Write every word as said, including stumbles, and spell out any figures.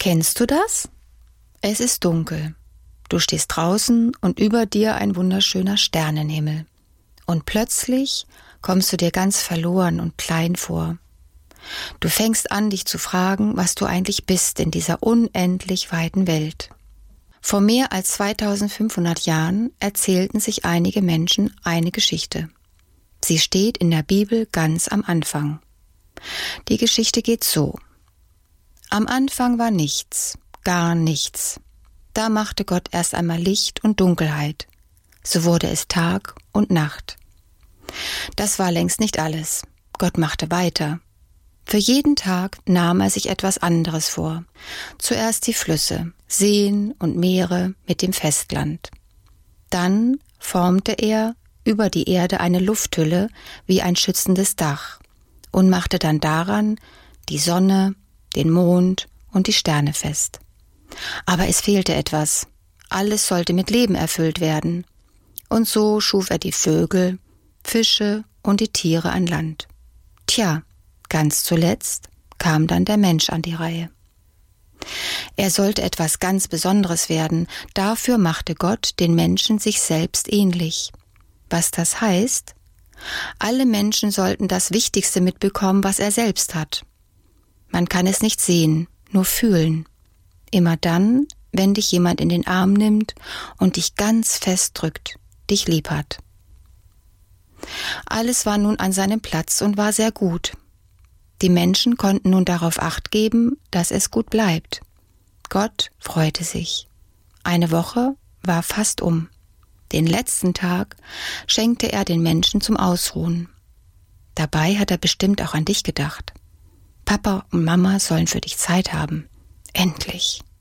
Kennst du das? Es ist dunkel. Du stehst draußen und über dir ein wunderschöner Sternenhimmel. Und plötzlich kommst du dir ganz verloren und klein vor. Du fängst an, dich zu fragen, was du eigentlich bist in dieser unendlich weiten Welt. Vor mehr als zweitausendfünfhundert Jahren erzählten sich einige Menschen eine Geschichte. Sie steht in der Bibel ganz am Anfang. Die Geschichte geht so. Am Anfang war nichts, gar nichts. Da machte Gott erst einmal Licht und Dunkelheit. So wurde es Tag und Nacht. Das war längst nicht alles. Gott machte weiter. Für jeden Tag nahm er sich etwas anderes vor. Zuerst die Flüsse, Seen und Meere mit dem Festland. Dann formte er über die Erde eine Lufthülle wie ein schützendes Dach und machte dann daran die Sonne, den Mond und die Sterne fest. Aber es fehlte etwas. Alles sollte mit Leben erfüllt werden. Und so schuf er die Vögel, Fische und die Tiere an Land. Tja, ganz zuletzt kam dann der Mensch an die Reihe. Er sollte etwas ganz Besonderes werden. Dafür machte Gott den Menschen sich selbst ähnlich. Was das heißt? Alle Menschen sollten das Wichtigste mitbekommen, was er selbst hat. Man kann es nicht sehen, nur fühlen. Immer dann, wenn dich jemand in den Arm nimmt und dich ganz fest drückt, dich lieb hat. Alles war nun an seinem Platz und war sehr gut. Die Menschen konnten nun darauf Acht geben, dass es gut bleibt. Gott freute sich. Eine Woche war fast um. Den letzten Tag schenkte er den Menschen zum Ausruhen. Dabei hat er bestimmt auch an dich gedacht. Papa und Mama sollen für dich Zeit haben. Endlich.